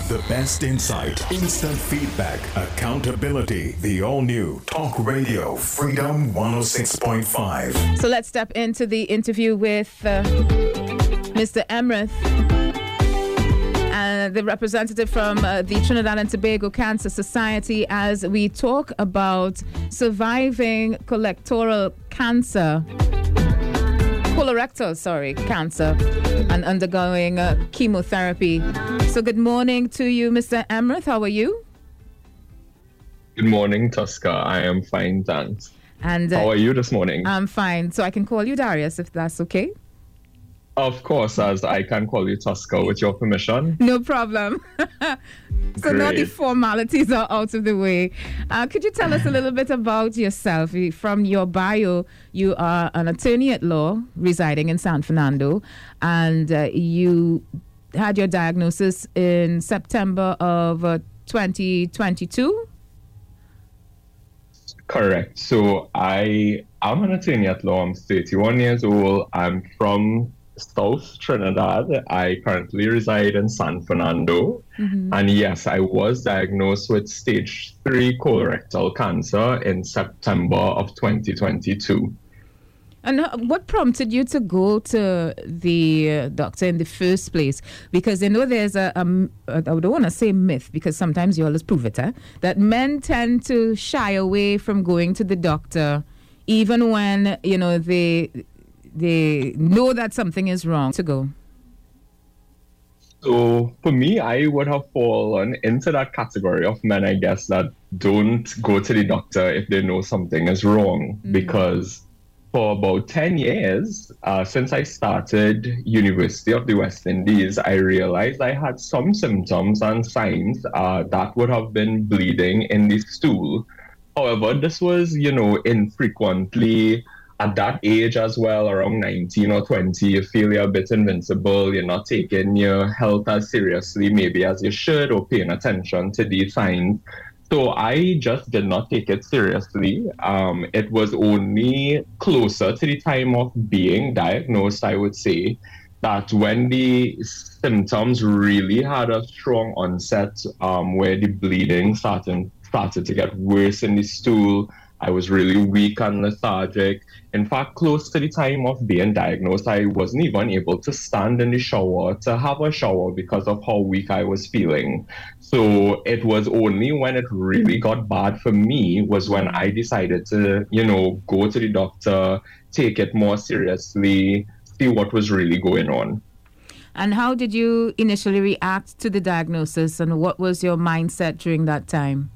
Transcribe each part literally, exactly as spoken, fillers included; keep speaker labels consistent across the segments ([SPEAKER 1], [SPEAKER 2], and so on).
[SPEAKER 1] The best insight, instant feedback, accountability. The all-new Talk Radio Freedom one oh six point five.
[SPEAKER 2] So let's step into the interview with uh, Mister Emrith, uh, the representative from uh, the Trinidad and Tobago Cancer Society, as we talk about surviving colorectal cancer, colorectal, sorry, cancer, and undergoing uh, chemotherapy. So good morning to you, Mister Emrith. How are you?
[SPEAKER 3] Good morning, Tosca. I am fine, thanks.
[SPEAKER 2] And uh,
[SPEAKER 3] how are you this morning?
[SPEAKER 2] I'm fine. So I can call you Darius, if that's okay?
[SPEAKER 3] Of course, as I can call you Tosca with your permission.
[SPEAKER 2] No problem. So now the formalities are out of the way. Uh, could you tell us a little bit about yourself? From your bio, you are an attorney at law residing in San Fernando, and uh, you had your diagnosis in September of uh, twenty twenty-two?
[SPEAKER 3] Correct. So I am an attorney at law. I'm thirty-one years old. I'm from South Trinidad. I currently reside in San Fernando. Mm-hmm. And yes, I was diagnosed with stage three colorectal cancer in September of twenty twenty-two.
[SPEAKER 2] And what prompted you to go to the uh, doctor in the first place? Because I know there's a, a, a I don't want to say myth, because sometimes you always prove it, eh? That men tend to shy away from going to the doctor, even when, you know, they they know that something is wrong to go.
[SPEAKER 3] So for me, I would have fallen into that category of men, I guess, that don't go to the doctor if they know something is wrong. Mm-hmm. Because for about ten years, uh, since I started University of the West Indies, I realized I had some symptoms and signs uh, that would have been bleeding in the stool. However, this was, you know, infrequently. At that age as well, around nineteen or twenty, you feel you're a bit invincible. You're not taking your health as seriously maybe as you should, or paying attention to these signs. So I just did not take it seriously. Um, it was only closer to the time of being diagnosed, I would say, that when the symptoms really had a strong onset, um, where the bleeding started, started to get worse in the stool, I was really weak and lethargic. In fact, close to the time of being diagnosed, I wasn't even able to stand in the shower, to have a shower, because of how weak I was feeling. So it was only when it really got bad for me was when I decided to, you know, go to the doctor, take it more seriously, see what was really going on.
[SPEAKER 2] And how did you initially react to the diagnosis, and what was your mindset during that time?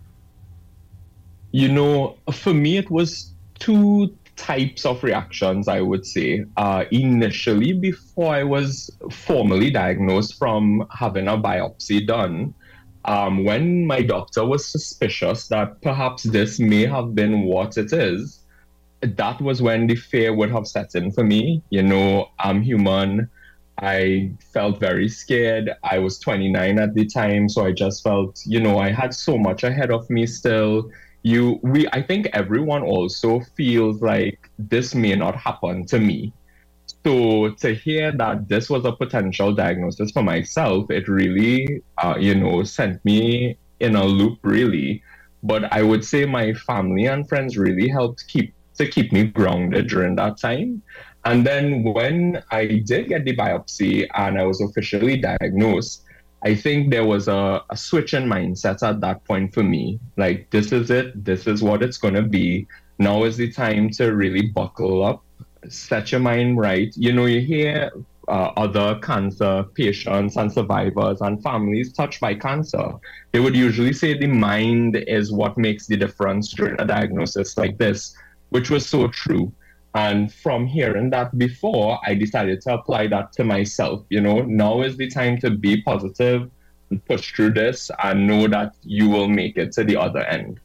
[SPEAKER 3] You know, for me, it was two types of reactions, I would say. Uh, initially, before I was formally diagnosed from having a biopsy done, um, when my doctor was suspicious that perhaps this may have been what it is, that was when the fear would have set in for me. You know, I'm human. I felt very scared. I was twenty-nine at the time, so I just felt, you know, I had so much ahead of me still. You, we, I think everyone also feels like this may not happen to me. So to hear that this was a potential diagnosis for myself, it really, uh, you know, sent me in a loop, really. But I would say my family and friends really helped keep to keep me grounded during that time. And then when I did get the biopsy and I was officially diagnosed, I think there was a, a switch in mindset at that point for me. Like, this is it. This is what it's going to be. Now is the time to really buckle up, set your mind right. You know, you hear uh, other cancer patients and survivors and families touched by cancer. They would usually say the mind is what makes the difference during a diagnosis like this, which was so true. And from hearing that before, I decided to apply that to myself. You know, now is the time to be positive and push through this and know that you will make it to the other end.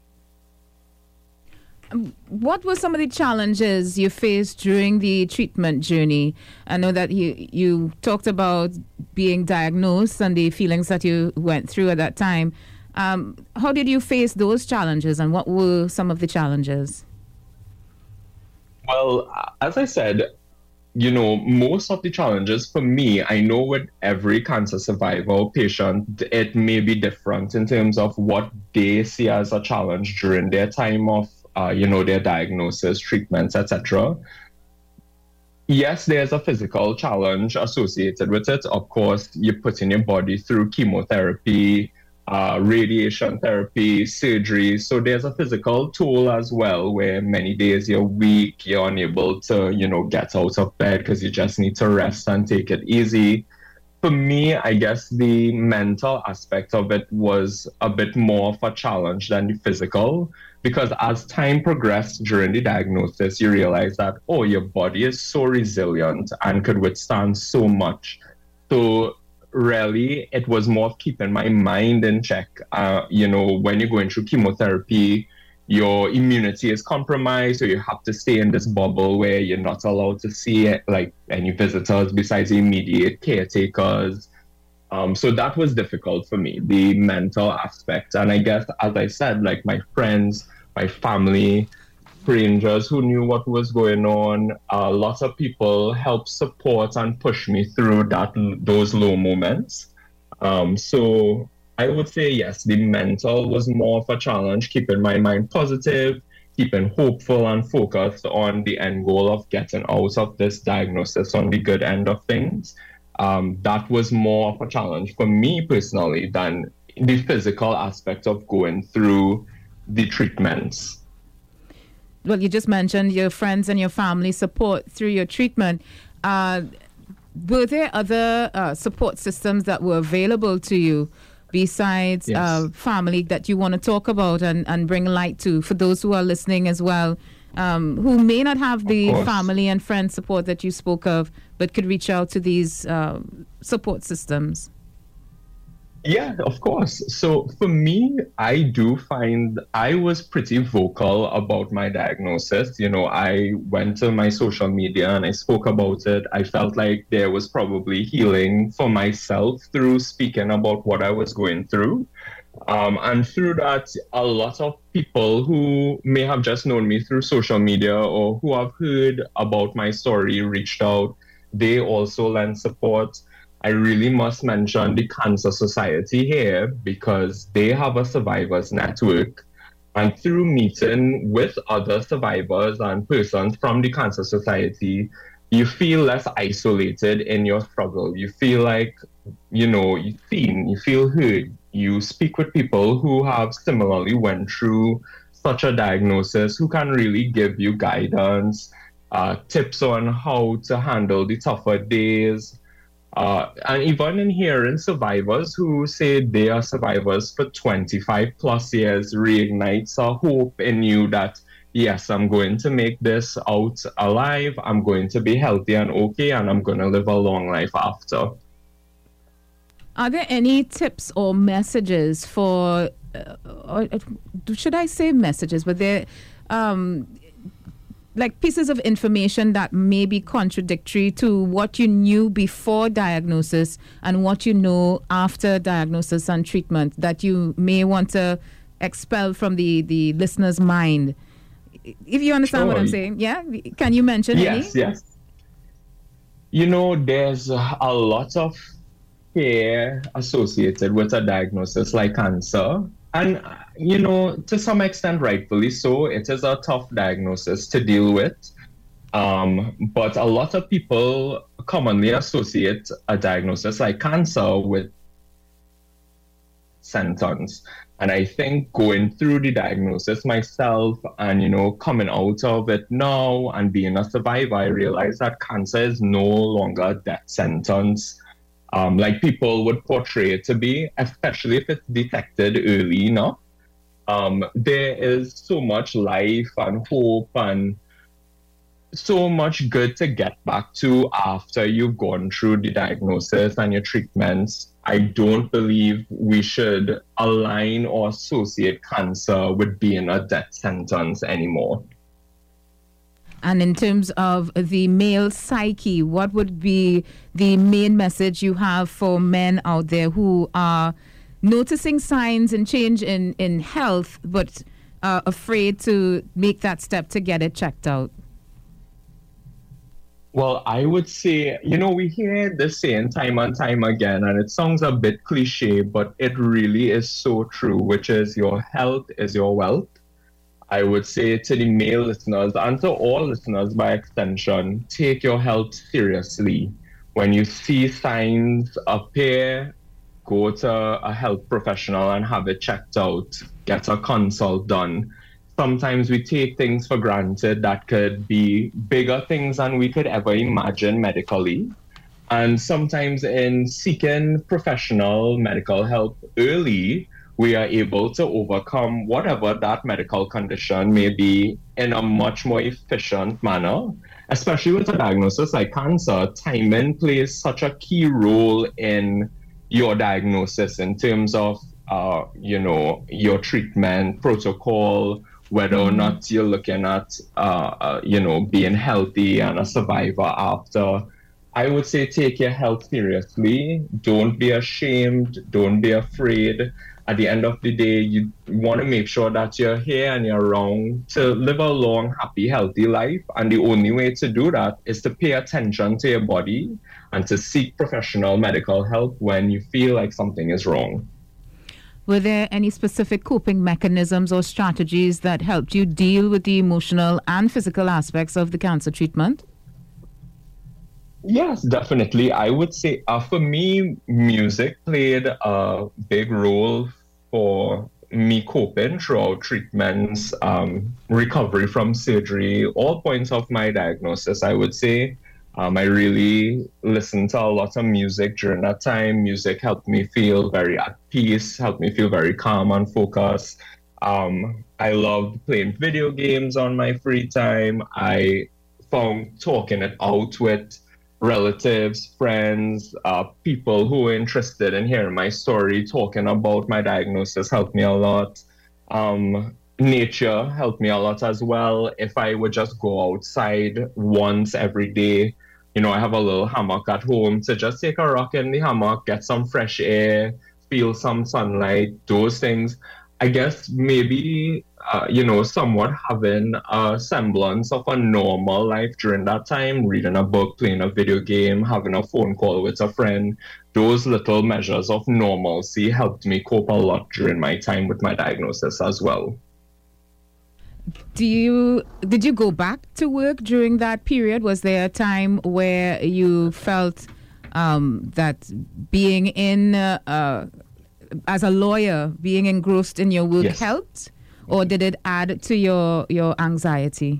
[SPEAKER 2] What were some of the challenges you faced during the treatment journey? I know that you, you talked about being diagnosed and the feelings that you went through at that time. Um, how did you face those challenges, and what were some of the challenges?
[SPEAKER 3] Well, as I said, you know, most of the challenges for me, I know with every cancer survivor or patient, it may be different in terms of what they see as a challenge during their time of, uh, you know, their diagnosis, treatments, et cetera. Yes, there's a physical challenge associated with it. Of course, you're putting your body through chemotherapy, uh, radiation therapy, surgery. So there's a physical toll as well, where many days you're weak, you're unable to, you know, get out of bed because you just need to rest and take it easy. For me, I guess the mental aspect of it was a bit more of a challenge than the physical, because as time progressed during the diagnosis, you realize that, oh, your body is so resilient and could withstand so much. So really, it was more of keeping my mind in check. Uh, you know, when you're going through chemotherapy, your immunity is compromised, so you have to stay in this bubble where you're not allowed to see it, like any visitors besides the immediate caretakers. Um, so that was difficult for me, the mental aspect. And I guess, as I said, like my friends, my family, strangers who knew what was going on, a lot of people helped support and push me through that those low moments. Um, so I would say, yes, the mental was more of a challenge, keeping my mind positive, keeping hopeful and focused on the end goal of getting out of this diagnosis on the good end of things. Um, that was more of a challenge for me personally than the physical aspect of going through the treatments.
[SPEAKER 2] Well, you just mentioned your friends and your family support through your treatment. Uh, were there other uh, support systems that were available to you besides yes. uh, family that you want to talk about and, and bring light to for those who are listening as well, um, who may not have the family and friend support that you spoke of, but could reach out to these uh, support systems?
[SPEAKER 3] Yeah, of course. So for me, I do find I was pretty vocal about my diagnosis. You know, I went to my social media and I spoke about it. I felt like there was probably healing for myself through speaking about what I was going through. Um, and through that, a lot of people who may have just known me through social media or who have heard about my story reached out. They also lend support. I really must mention the Cancer Society here because they have a survivors network. And through meeting with other survivors and persons from the Cancer Society, you feel less isolated in your struggle. You feel like, you know, you feel, you feel heard. You speak with people who have similarly went through such a diagnosis, who can really give you guidance, uh, tips on how to handle the tougher days. Uh, and even in hearing survivors who say they are survivors for twenty-five plus years reignites a hope in you that, yes, I'm going to make this out alive, I'm going to be healthy and okay, and I'm going to live a long life after.
[SPEAKER 2] Are there any tips or messages for, uh, or should I say messages, but they're um, like pieces of information that may be contradictory to what you knew before diagnosis and what you know after diagnosis and treatment that you may want to expel from the, the listener's mind? If you understand sure. what I'm saying, yeah? Can you mention
[SPEAKER 3] yes,
[SPEAKER 2] any?
[SPEAKER 3] Yes, yes. You know, there's a lot of fear associated with a diagnosis like cancer. And, you know, to some extent, rightfully so, it is a tough diagnosis to deal with. Um, but a lot of people commonly associate a diagnosis like cancer with sentence. And I think going through the diagnosis myself and, you know, coming out of it now and being a survivor, I realized that cancer is no longer a death sentence. Um, like people would portray it to be, especially if it's detected early enough. Um, there is so much life and hope and so much good to get back to after you've gone through the diagnosis and your treatments. I don't believe we should align or associate cancer with being a death sentence anymore.
[SPEAKER 2] And in terms of the male psyche, what would be the main message you have for men out there who are noticing signs and change in, in health, but are afraid to make that step to get it checked out?
[SPEAKER 3] Well, I would say, you know, we hear this saying time and time again, and it sounds a bit cliche, but it really is so true, which is your health is your wealth. I would say to the male listeners and to all listeners by extension, take your health seriously. When you see signs appear, go to a health professional and have it checked out, get a consult done. Sometimes we take things for granted that could be bigger things than we could ever imagine medically. And sometimes in seeking professional medical help early, we are able to overcome whatever that medical condition may be in a much more efficient manner. Especially with a diagnosis like cancer, timing plays such a key role in your diagnosis in terms of, uh, you know, your treatment protocol, whether or not you're looking at, uh, uh, you know, being healthy and a survivor after. I would say take your health seriously. Don't be ashamed. Don't be afraid. At the end of the day, you want to make sure that you're here and you're around to live a long, happy, healthy life. And the only way to do that is to pay attention to your body and to seek professional medical help when you feel like something is wrong.
[SPEAKER 2] Were there any specific coping mechanisms or strategies that helped you deal with the emotional and physical aspects of the cancer treatment?
[SPEAKER 3] Yes, definitely. I would say uh, for me, music played a big role for me coping throughout treatments, um, recovery from surgery, all points of my diagnosis, I would say. Um, I really listened to a lot of music during that time. Music helped me feel very at peace, helped me feel very calm and focused. Um, I loved playing video games on my free time. I found talking it out with relatives, friends, uh, people who were interested in hearing my story, talking about my diagnosis helped me a lot. Um, nature helped me a lot as well. If I would just go outside once every day, you know, I have a little hammock at home, to just take a rock in the hammock, get some fresh air, feel some sunlight, those things. I guess maybe, uh, you know, somewhat having a semblance of a normal life during that time, reading a book, playing a video game, having a phone call with a friend, those little measures of normalcy helped me cope a lot during my time with my diagnosis as well.
[SPEAKER 2] Do you did you go back to work during that period? Was there a time where you felt um, that being in uh, uh, as a lawyer, being engrossed in your work
[SPEAKER 3] yes.
[SPEAKER 2] helped, or did it add to your your anxiety?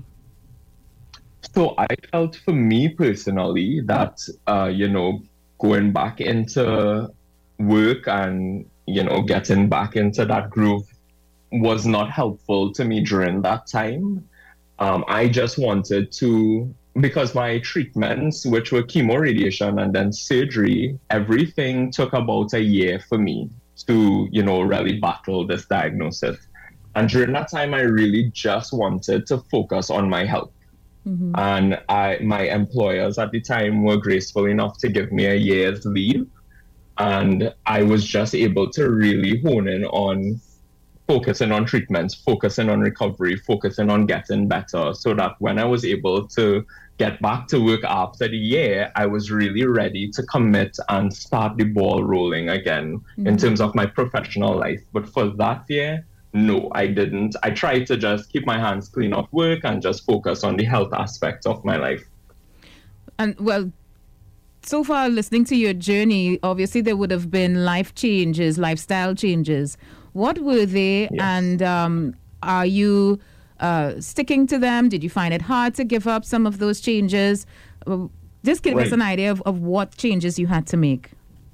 [SPEAKER 3] So I felt, for me personally, that uh, you know, going back into work and, you know, getting back into that groove was not helpful to me during that time. Um, I just wanted to, because my treatments, which were chemo, radiation, and then surgery, everything took about a year for me to, you know, really battle this diagnosis. And during that time, I really just wanted to focus on my health. Mm-hmm. And I, my employers at the time were graceful enough to give me a year's leave. And I was just able to really hone in on focusing on treatments, focusing on recovery, focusing on getting better, so that when I was able to get back to work after the year, I was really ready to commit and start the ball rolling again mm-hmm. in terms of my professional life. But for that year, no, I didn't. I tried to just keep my hands clean of work and just focus on the health aspects of my life.
[SPEAKER 2] And well, so far listening to your journey, obviously there would have been life changes, lifestyle changes. What were they, yes. and um, are you uh, sticking to them? Did you find it hard to give up some of those changes? Just give right. us an idea of, of what changes you had to make.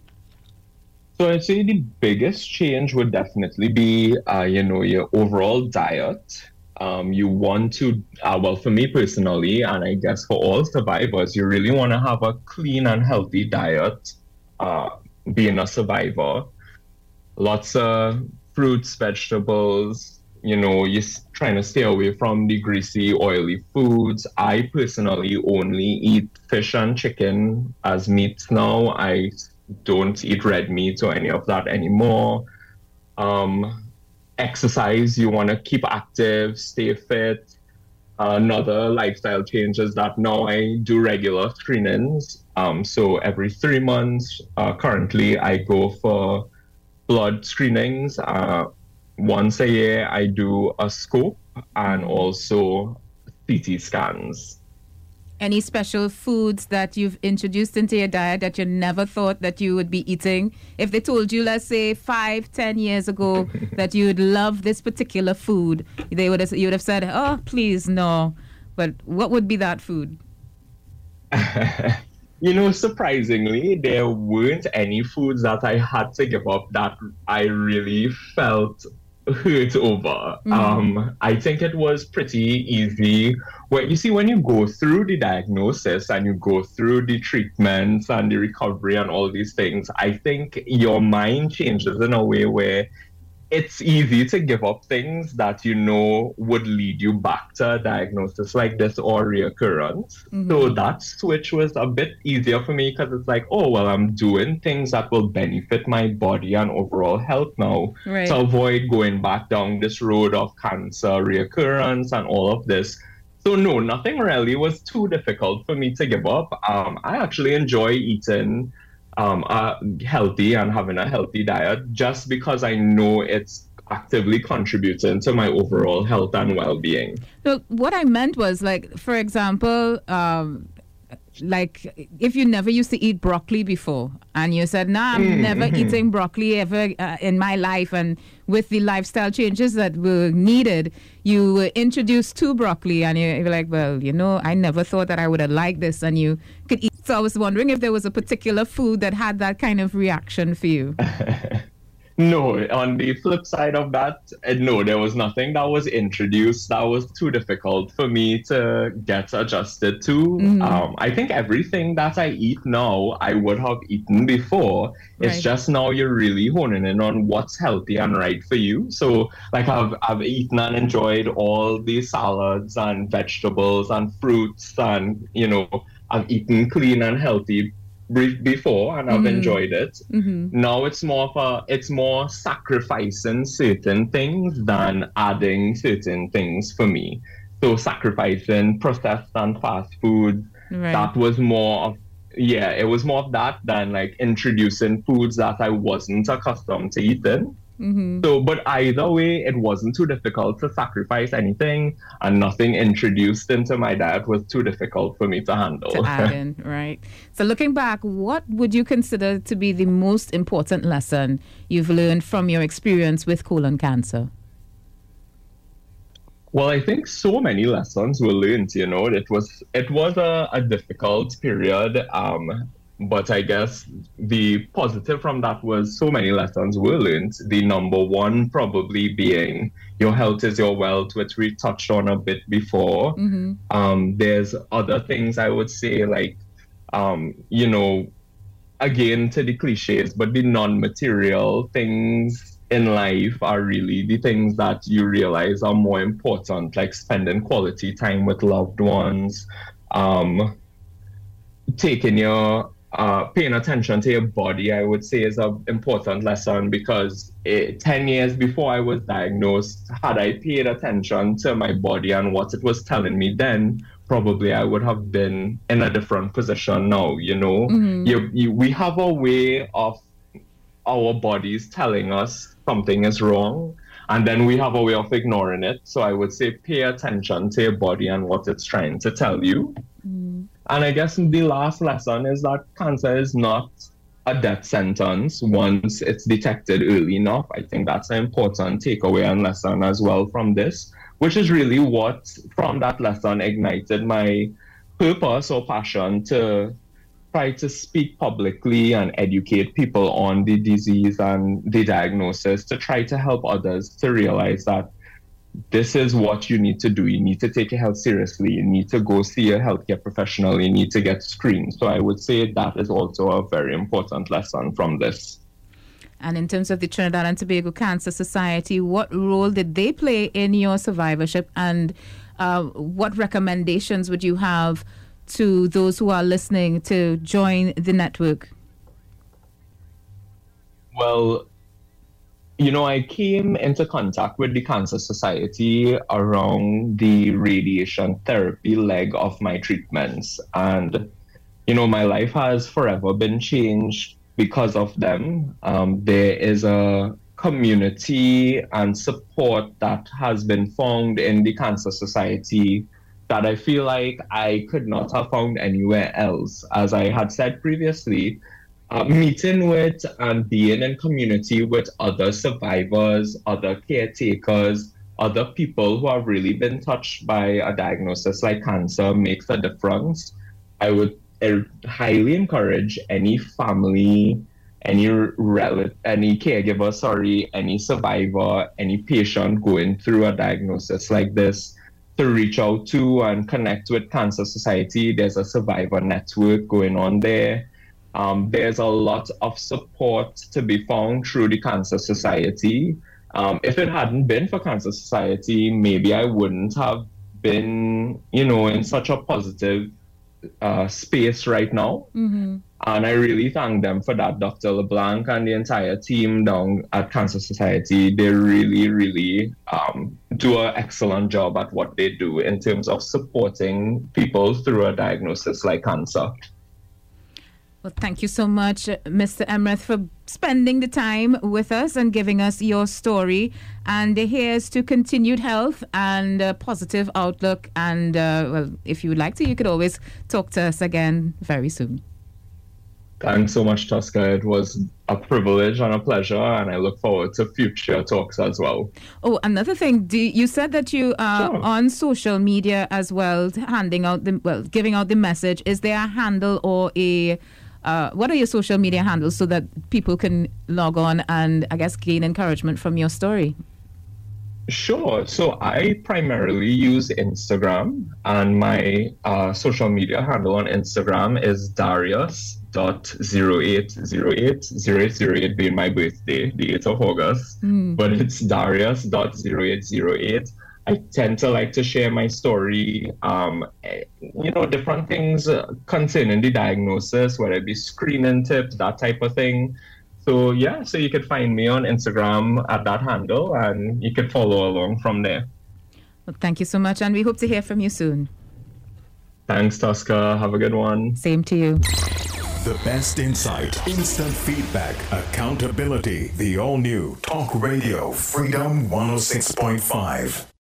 [SPEAKER 3] So I'd say the biggest change would definitely be, uh, you know, your overall diet. Um, you want to, uh, well, for me personally, and I guess for all survivors, you really want to have a clean and healthy diet, uh, being a survivor. Lots of fruits, vegetables, you know, you're trying to stay away from the greasy, oily foods. I personally only eat fish and chicken as meats now. I don't eat red meat or any of that anymore. Um, exercise, you want to keep active, stay fit. Another lifestyle change is that now I do regular screenings. Um, so every three months, uh, currently I go for blood screenings. Uh, once a year, I do a scope and also C T scans.
[SPEAKER 2] Any special foods that you've introduced into your diet that you never thought that you would be eating? If they told you, let's say five, ten years ago, that you would love this particular food, they would have, you would have said, "Oh, please, no." But what would be that food?
[SPEAKER 3] You know, surprisingly, there weren't any foods that I had to give up that I really felt hurt over. Mm. Um, I think it was pretty easy. Well, you see, when you go through the diagnosis and you go through the treatments and the recovery and all these things, I think your mind changes in a way where it's easy to give up things that you know would lead you back to a diagnosis like this or reoccurrence. Mm-hmm. So that switch was a bit easier for me because it's like, oh, well, I'm doing things that will benefit my body and overall health now right. to avoid going back down this road of cancer, reoccurrence, and all of this. So no, nothing really was too difficult for me to give up. Um, I actually enjoy eating Um, uh, healthy and having a healthy diet just because I know it's actively contributing to my overall health and well-being.
[SPEAKER 2] So what I meant was, like, for example, um, like if you never used to eat broccoli before and you said, nah, I'm mm-hmm. never eating broccoli ever uh, in my life, and with the lifestyle changes that were needed, you were introduced to broccoli and you're like, well, you know, I never thought that I would have liked this, and you could eat. So I was wondering if there was a particular food that had that kind of reaction for you.
[SPEAKER 3] No, on the flip side of that, no, there was nothing that was introduced that was too difficult for me to get adjusted to. Mm-hmm. Um, I think everything that I eat now, I would have eaten before. It's right. just now you're really honing in on what's healthy and right for you. So, like, I've, I've eaten and enjoyed all the salads and vegetables and fruits, and, you know, I've eaten clean and healthy before and I've mm-hmm. enjoyed it. Mm-hmm. Now it's more of a, it's more sacrificing certain things than adding certain things for me. So sacrificing processed and fast food, right. that was more of, yeah, it was more of that than like introducing foods that I wasn't accustomed to eating. Mm-hmm. So, but either way, it wasn't too difficult to sacrifice anything, and nothing introduced into my diet was too difficult for me to handle.
[SPEAKER 2] To add in, right. So looking back, what would you consider to be the most important lesson you've learned from your experience with colon cancer?
[SPEAKER 3] Well, I think so many lessons were learned, you know. It was it was a, a difficult period. Um, But I guess the positive from that was so many lessons were learned. The number one probably being your health is your wealth, which we touched on a bit before. Mm-hmm. Um, there's other things I would say, like, um, you know, again, to the cliches, but the non-material things in life are really the things that you realize are more important, like spending quality time with loved ones, um, taking your Uh, paying attention to your body, I would say, is an important lesson, because it, ten years before I was diagnosed, had I paid attention to my body and what it was telling me then, probably I would have been in a different position now, you know. Mm-hmm. You, you, we have a way of our bodies telling us something is wrong, and then we have a way of ignoring it. So I would say pay attention to your body and what it's trying to tell you. Mm. And I guess the last lesson is that cancer is not a death sentence once it's detected early enough. I think that's an important takeaway and lesson as well from this, which is really what, from that lesson, ignited my purpose or passion to try to speak publicly and educate people on the disease and the diagnosis, to try to help others to realize that this is what you need to do. You need to take your health seriously. You need to go see a healthcare professional. You need to get screened. So I would say that is also a very important lesson from this.
[SPEAKER 2] And in terms of the Trinidad and Tobago Cancer Society, what role did they play in your survivorship? And uh, what recommendations would you have to those who are listening to join the network?
[SPEAKER 3] Well, you know, I came into contact with the Cancer Society around the radiation therapy leg of my treatments. And, you know, my life has forever been changed because of them. Um, there is a community and support that has been found in the Cancer Society that I feel like I could not have found anywhere else. As I had said previously, uh, meeting with and being in community with other survivors, other caretakers, other people who have really been touched by a diagnosis like cancer makes a difference. I would uh, highly encourage any family, any relative, any caregiver, sorry, any survivor, any patient going through a diagnosis like this to reach out to and connect with Cancer Society. There's a survivor network going on there. Um, there's a lot of support to be found through the Cancer Society. Um, if it hadn't been for Cancer Society, maybe I wouldn't have been, you know, in such a positive uh, space right now.
[SPEAKER 2] Mm-hmm.
[SPEAKER 3] And I really thank them for that, Doctor LeBlanc and the entire team down at Cancer Society. They really, really um, do an excellent job at what they do in terms of supporting people through a diagnosis like cancer.
[SPEAKER 2] Well, thank you so much, Mister Emreth, for spending the time with us and giving us your story. And here's to continued health and a positive outlook. And, uh, well, if you would like to, you could always talk to us again very soon.
[SPEAKER 3] Thanks so much, Tosca. It was a privilege and a pleasure, and I look forward to future talks as well.
[SPEAKER 2] Oh, another thing, do, you said that you are
[SPEAKER 3] Sure.
[SPEAKER 2] on social media as well, handing out the, well, giving out the message. Is there a handle or a, uh, what are your social media handles so that people can log on and, I guess, gain encouragement from your story?
[SPEAKER 3] Sure. So I primarily use Instagram, and my uh, social media handle on Instagram is Darius dot zero eight zero eight zero eight zero eight being my birthday, the eighth of August.
[SPEAKER 2] Mm.
[SPEAKER 3] But it's Darius dot zero eight zero eight. I tend to like to share my story, um, you know, different things uh, concerning the diagnosis, whether it be screening tips, that type of thing. So yeah, so you could find me on Instagram at that handle, and you could follow along from there.
[SPEAKER 2] Well, thank you so much, and we hope to hear from you soon.
[SPEAKER 3] Thanks, Tosca. Have a good one.
[SPEAKER 2] Same to you.
[SPEAKER 1] The best insight, instant feedback, accountability. The all-new Talk Radio Freedom one oh six point five.